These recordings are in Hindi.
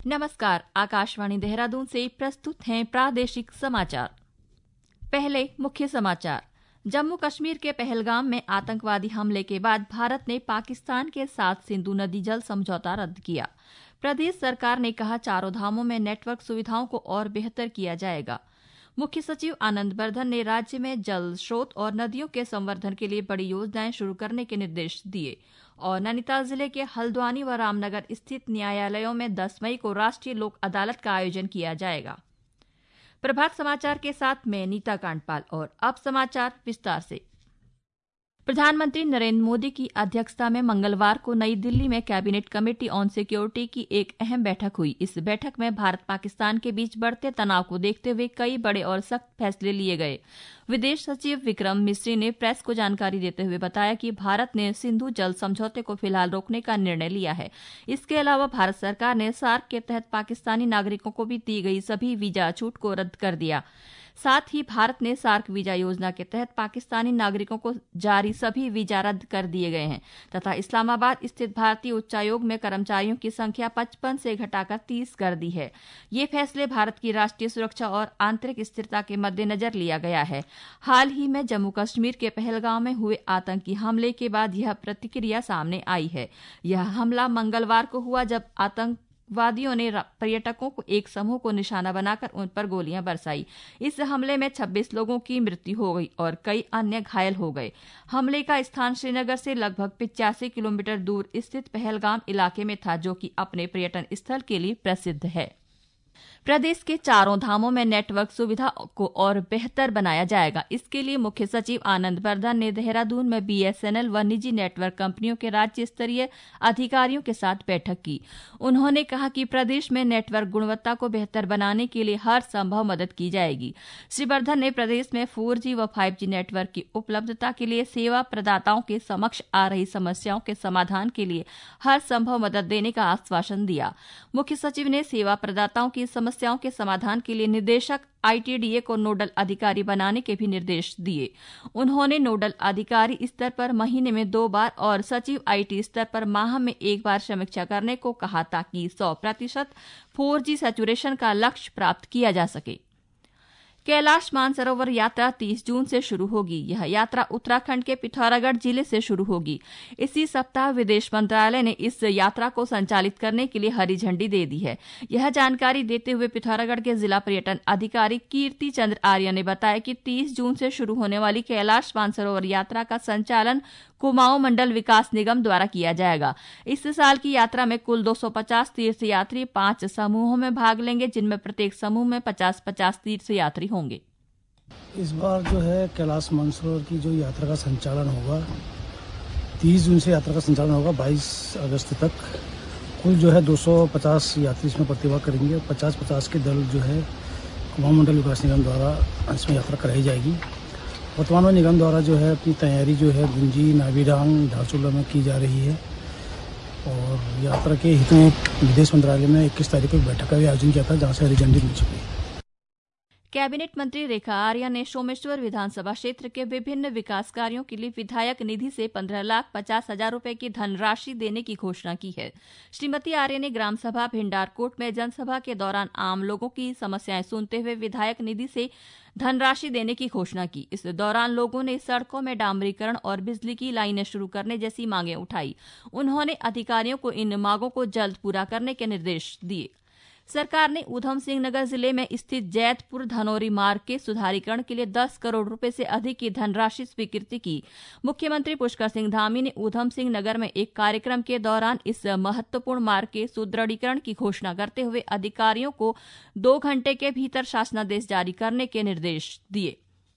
नमस्कार, आकाशवाणी देहरादून से प्रस्तुत हैं प्रादेशिक समाचार। पहले मुख्य समाचार। जम्मू कश्मीर के पहलगाम में आतंकवादी हमले के बाद भारत ने पाकिस्तान के साथ सिंधु नदी जल समझौता रद्द किया। प्रदेश सरकार ने कहा, चारों धामों में नेटवर्क सुविधाओं को और बेहतर किया जाएगा। मुख्य सचिव आनंद बर्धन ने राज्य में जल स्रोत और नदियों के संवर्धन के लिए बड़ी योजनाएं शुरू करने के निर्देश दिए। और नैनीताल जिले के हल्द्वानी व रामनगर स्थित न्यायालयों में 10 मई को राष्ट्रीय लोक अदालत का आयोजन किया जाएगा। प्रभात समाचार के साथ मैं नीता कांडपाल और अब समाचार विस्तार से। प्रधानमंत्री नरेंद्र मोदी की अध्यक्षता में मंगलवार को नई दिल्ली में कैबिनेट कमेटी ऑन सिक्योरिटी की एक अहम बैठक हुई। इस बैठक में भारत पाकिस्तान के बीच बढ़ते तनाव को देखते हुए कई बड़े और सख्त फैसले लिए गए। विदेश सचिव विक्रम मिस्री ने प्रेस को जानकारी देते हुए बताया कि भारत ने सिंधु जल समझौते को फिलहाल रोकने का निर्णय लिया है। इसके अलावा भारत सरकार ने सार्क के तहत पाकिस्तानी नागरिकों को भी दी गई सभी वीजा छूट को रद्द कर दिया। साथ ही भारत ने सार्क वीजा योजना के तहत पाकिस्तानी नागरिकों को जारी सभी वीजा रद्द कर दिए गए हैं तथा इस्लामाबाद स्थित भारतीय उच्चायोग में कर्मचारियों की संख्या 55 से घटाकर 30 कर दी है। ये फैसले भारत की राष्ट्रीय सुरक्षा और आंतरिक स्थिरता के मद्देनजर लिया गया है। हाल ही में जम्मू कश्मीर के पहलगाम में हुए आतंकी हमले के बाद यह प्रतिक्रिया सामने आई है। यह हमला मंगलवार को हुआ जब आतंकवादियों ने पर्यटकों को एक समूह को निशाना बनाकर उन पर गोलियां बरसाई। इस हमले में 26 लोगों की मृत्यु हो गई और कई अन्य घायल हो गए। हमले का स्थान श्रीनगर से लगभग 85 किलोमीटर दूर स्थित पहलगाम इलाके में था, जो कि अपने पर्यटन स्थल के लिए प्रसिद्ध है। प्रदेश के चारों धामों में नेटवर्क सुविधा को और बेहतर बनाया जाएगा। इसके लिए मुख्य सचिव आनंद बर्धन ने देहरादून में बीएसएनएल व निजी नेटवर्क कंपनियों के राज्य स्तरीय अधिकारियों के साथ बैठक की। उन्होंने कहा कि प्रदेश में नेटवर्क गुणवत्ता को बेहतर बनाने के लिए हर संभव मदद की जाएगी। श्री बर्धन ने प्रदेश में 4G व 5G नेटवर्क की उपलब्धता के लिए सेवा प्रदाताओं के समक्ष आ रही समस्याओं के समाधान के लिए हर संभव मदद देने का आश्वासन दिया। मुख्य सचिव ने सेवा प्रदाताओं की समस्याओं के समाधान के लिए निदेशक आईटीडीए को नोडल अधिकारी बनाने के भी निर्देश दिए। उन्होंने नोडल अधिकारी स्तर पर महीने में 2 बार और सचिव आईटी स्तर पर माह में 1 बार समीक्षा करने को कहा ताकि 100% 4G सैचुरेशन का लक्ष्य प्राप्त किया जा सके। कैलाश मानसरोवर यात्रा 30 जून से शुरू होगी। यह यात्रा उत्तराखंड के पिथौरागढ़ जिले से शुरू होगी। इसी सप्ताह विदेश मंत्रालय ने इस यात्रा को संचालित करने के लिए हरी झंडी दे दी है। यह जानकारी देते हुए पिथौरागढ़ के जिला पर्यटन अधिकारी कीर्ति चंद्र आर्य ने बताया कि 30 जून से शुरू होने वाली कैलाश मानसरोवर यात्रा का संचालन कुमाऊं मंडल विकास निगम द्वारा किया जाएगा। इस साल की यात्रा में कुल 250 तीर्थयात्री 5 समूहों में भाग लेंगे, जिनमें प्रत्येक समूह में 50-50 तीर्थयात्री होंगे। इस बार जो है कैलाश मानसरोवर की जो यात्रा का संचालन होगा, 30 जून से यात्रा का संचालन होगा 22 अगस्त तक। कुल जो है 250 यात्री इसमें प्रतिभाग करेंगे। 50-50 के दल जो है कुमाऊं मंडल विकास निगम द्वारा इसमें यात्रा कराई जाएगी। वर्तमान में निगम द्वारा जो है अपनी तैयारी जो है गुंजी, नाबीडांग, धारचूला में की जा रही है और यात्रा के हित में विदेश मंत्रालय में 21 तारीख को एक बैठक का भी आयोजन किया था, जहाँ से हरी झंडी मिल चुकी है। कैबिनेट मंत्री रेखा आर्या ने सोमेश्वर विधानसभा क्षेत्र के विभिन्न विकास कार्यों के लिए विधायक निधि से 15,50,000 रुपए की धनराशि देने की घोषणा की है। श्रीमती आर्य ने ग्राम सभा भिंडारकोट में जनसभा के दौरान आम लोगों की समस्याएं सुनते हुए विधायक निधि से धनराशि देने की घोषणा की। इस दौरान लोगों ने सड़कों में डामरीकरण और बिजली की लाइनें शुरू करने जैसी मांगें उठाई। उन्होंने अधिकारियों को इन मांगों को जल्द पूरा करने के निर्देश दिए। सरकार ने ऊधम सिंह नगर जिले में स्थित जैतपुर धनौरी मार्ग के सुधारीकरण के लिए 10 करोड़ रुपए से अधिक की धनराशि स्वीकृति की। मुख्यमंत्री पुष्कर सिंह धामी ने ऊधम सिंह नगर में एक कार्यक्रम के दौरान इस महत्वपूर्ण मार्ग के सुदृढ़ीकरण की घोषणा करते हुए अधिकारियों को 2 घंटे के भीतर शासनादेश जारी करने के निर्देश दिए।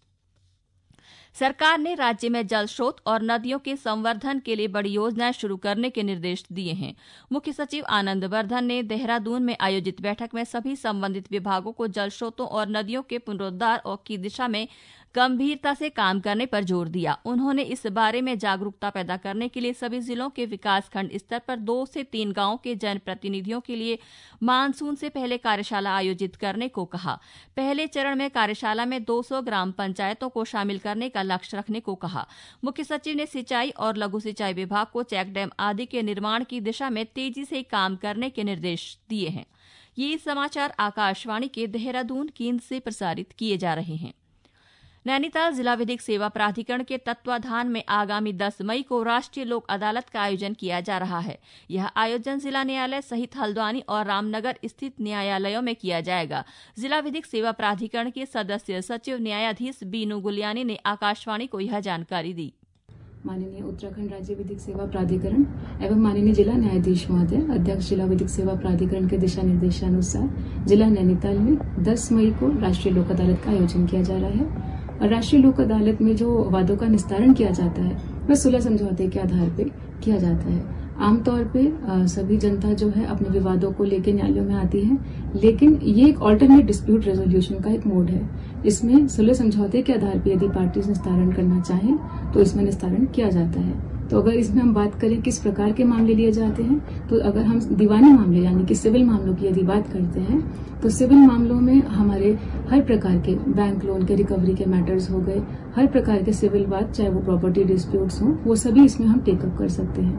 सरकार ने राज्य में जल स्रोत और नदियों के संवर्धन के लिए बड़ी योजनाएं शुरू करने के निर्देश दिए हैं। मुख्य सचिव आनंद बर्धन ने देहरादून में आयोजित बैठक में सभी संबंधित विभागों को जल स्रोतों और नदियों के पुनरुद्धार की दिशा में गंभीरता से काम करने पर जोर दिया। उन्होंने इस बारे में जागरूकता पैदा करने के लिए सभी जिलों के विकासखंड स्तर पर 2 से 3 गांवों के जनप्रतिनिधियों के लिए मानसून से पहले कार्यशाला आयोजित करने को कहा। पहले चरण में कार्यशाला में 200 ग्राम पंचायतों को शामिल करने का लक्ष्य रखने को कहा। मुख्य सचिव ने सिंचाई और लघु सिंचाई विभाग को चेक डैम आदि के निर्माण की दिशा में तेजी से काम करने के निर्देश दिए हैं। ये समाचार आकाशवाणी के देहरादून केंद्र से प्रसारित किए जा रहे हैं। नैनीताल जिला विधिक सेवा प्राधिकरण के तत्वाधान में आगामी 10 मई को राष्ट्रीय लोक अदालत का आयोजन किया जा रहा है। यह आयोजन जिला न्यायालय सहित हल्द्वानी और रामनगर स्थित न्यायालयों में किया जाएगा। जिला विधिक सेवा प्राधिकरण के सदस्य सचिव न्यायाधीश बीनू गुलियानी ने आकाशवाणी को यह जानकारी दी। माननीय उत्तराखंड राज्य विधिक सेवा प्राधिकरण एवं माननीय जिला न्यायाधीश महोदय अध्यक्ष जिला विधिक सेवा प्राधिकरण के दिशा निर्देशानुसार जिला नैनीताल में 10 मई को राष्ट्रीय लोक अदालत का आयोजन किया जा रहा है। और राष्ट्रीय लोक अदालत में जो वादों का निस्तारण किया जाता है वह सुलह समझौते के आधार पर किया जाता है। आमतौर पे सभी जनता जो है अपने विवादों को लेकर न्यायालयों में आती है, लेकिन ये एक ऑल्टरनेट डिस्प्यूट रेजोल्यूशन का एक मोड है। इसमें सुलह समझौते के आधार पर यदि पार्टीज निस्तारण करना चाहें तो इसमें निस्तारण किया जाता है। तो अगर इसमें हम बात करें किस प्रकार के मामले लिए जाते हैं, तो अगर हम दीवानी मामले यानी कि सिविल मामलों की यदि बात करते हैं तो सिविल मामलों में हमारे हर प्रकार के बैंक लोन के रिकवरी के मैटर्स हो गए, हर प्रकार के सिविल बात चाहे वो प्रॉपर्टी डिस्प्यूट्स हो, वो सभी इसमें हम टेकअप कर सकते हैं।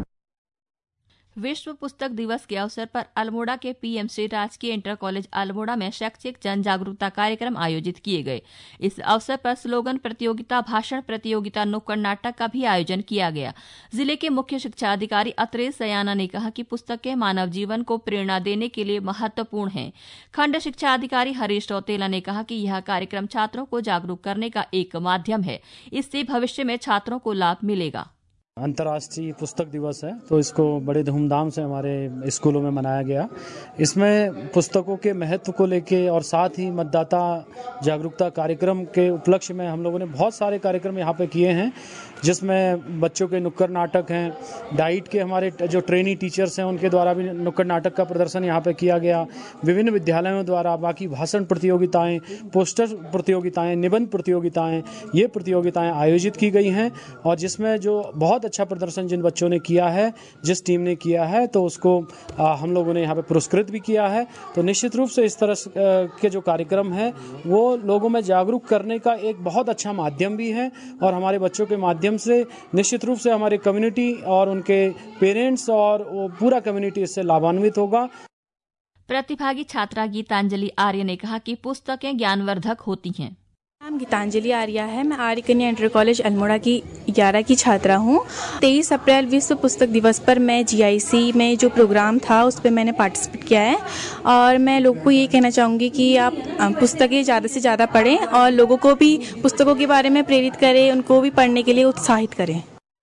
विश्व पुस्तक दिवस के अवसर पर अल्मोड़ा के पीएमसी राजकीय इंटर कॉलेज अल्मोड़ा में शैक्षिक जन जागरूकता कार्यक्रम आयोजित किए गए। इस अवसर पर स्लोगन प्रतियोगिता, भाषण प्रतियोगिता, नुक्कड़ नाटक का भी आयोजन किया गया। जिले के मुख्य शिक्षा अधिकारी अतरेज सयाना ने कहा कि पुस्तकें मानव जीवन को प्रेरणा देने के लिए महत्वपूर्ण हैं। खंड शिक्षा अधिकारी हरीश रौतेला ने कहा कि यह कार्यक्रम छात्रों को जागरूक करने का एक माध्यम है। इससे भविष्य में छात्रों को लाभ मिलेगा। अंतर्राष्ट्रीय पुस्तक दिवस है तो इसको बड़े धूमधाम से हमारे स्कूलों में मनाया गया। इसमें पुस्तकों के महत्व को लेके और साथ ही मतदाता जागरूकता कार्यक्रम के उपलक्ष्य में हम लोगों ने बहुत सारे कार्यक्रम यहाँ पे किए हैं, जिसमें बच्चों के नुक्कड़ नाटक हैं, डाइट के हमारे जो ट्रेनी टीचर्स हैं उनके द्वारा भी नुक्कड़ नाटक का प्रदर्शन यहाँ पे किया गया। विभिन्न विद्यालयों द्वारा बाकी भाषण प्रतियोगिताएं, पोस्टर प्रतियोगिताएं, निबंध प्रतियोगिताएं, ये प्रतियोगिताएं आयोजित की गई हैं और जिसमें जो बहुत अच्छा प्रदर्शन जिन बच्चों ने किया है, जिस टीम ने किया है, तो उसको हम लोगों ने यहाँ पे पुरस्कृत भी किया है। तो निश्चित रूप से इस तरह के जो कार्यक्रम है वो लोगों में जागरूक करने का एक बहुत अच्छा माध्यम भी है और हमारे बच्चों के माध्यम से निश्चित रूप से हमारे कम्युनिटी और उनके पेरेंट्स और वो पूरा कम्युनिटी इससे लाभान्वित होगा। प्रतिभागी छात्रा गीतांजलि आर्य ने कहा कि पुस्तकें ज्ञानवर्धक होती हैं। नाम गीतांजलि आर्या है। मैं आर्य कन्या इंटर कॉलेज अल्मोड़ा की 11 की छात्रा हूँ। 23 अप्रैल विश्व पुस्तक दिवस पर मैं जीआईसी में जो प्रोग्राम था उस पर मैंने पार्टिसिपेट किया है और मैं लोगों को ये कहना चाहूँगी कि आप पुस्तकें ज़्यादा से ज़्यादा पढ़ें और लोगों को भी पुस्तकों के बारे में प्रेरित करें, उनको भी पढ़ने के लिए उत्साहित करें।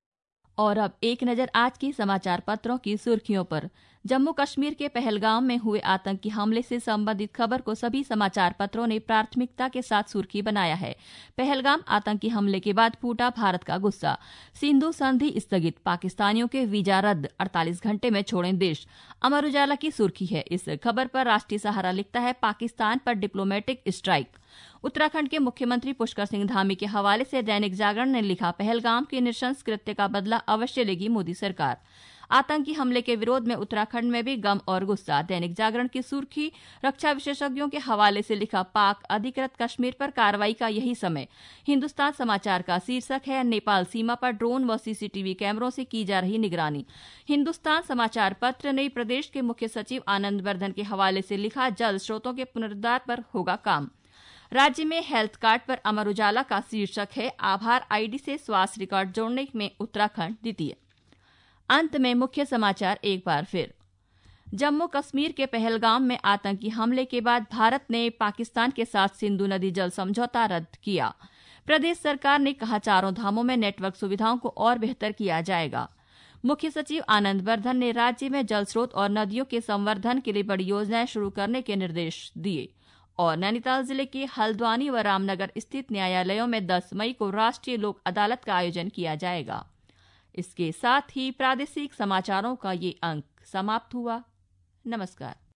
और अब एक नज़र आज की समाचार पत्रों की सुर्खियों पर। जम्मू कश्मीर के पहलगाम में हुए आतंकी हमले से संबंधित खबर को सभी समाचार पत्रों ने प्राथमिकता के साथ सुर्खी बनाया है। पहलगाम आतंकी हमले के बाद फूटा भारत का गुस्सा। सिंधु संधि स्थगित, पाकिस्तानियों के वीजा रद्द, 48 घंटे में छोड़ें देश। अमर उजाला की सुर्खी है। इस खबर पर राष्ट्रीय सहारा लिखता है, पाकिस्तान पर डिप्लोमेटिक स्ट्राइक। उत्तराखंड के मुख्यमंत्री पुष्कर सिंह धामी के हवाले से दैनिक जागरण ने लिखा, पहलगाम के नृशंस कृत्य का बदला अवश्य लेगी मोदी सरकार। आतंकी हमले के विरोध में उत्तराखंड में भी गम और गुस्सा। दैनिक जागरण की सुर्खी रक्षा विशेषज्ञों के हवाले से लिखा, पाक अधिकृत कश्मीर पर कार्रवाई का यही समय। हिंदुस्तान समाचार का शीर्षक है, नेपाल सीमा पर ड्रोन व सीसीटीवी कैमरों से की जा रही निगरानी। हिंदुस्तान समाचार पत्र ने प्रदेश के मुख्य सचिव आनंद वर्धन के हवाले से लिखा, जल स्रोतों के पुनरुद्धार पर होगा काम। राज्य में हेल्थ कार्ड पर अमर उजाला का शीर्षक है, आधार आईडी से स्वास्थ्य रिकॉर्ड जोड़ने में उत्तराखंड द्वितीय। अंत में मुख्य समाचार एक बार फिर। जम्मू कश्मीर के पहलगाम में आतंकी हमले के बाद भारत ने पाकिस्तान के साथ सिंधु नदी जल समझौता रद्द किया। प्रदेश सरकार ने कहा, चारों धामों में नेटवर्क सुविधाओं को और बेहतर किया जाएगा। मुख्य सचिव आनंद वर्धन ने राज्य में जल स्रोत और नदियों के संवर्धन के लिए बड़ी योजनाएं शुरू करने के निर्देश दिए। और नैनीताल जिले के हल्द्वानी व रामनगर स्थित न्यायालयों में 10 मई को राष्ट्रीय लोक अदालत का आयोजन किया जाएगा। इसके साथ ही प्रादेशिक समाचारों का ये अंक समाप्त हुआ। नमस्कार।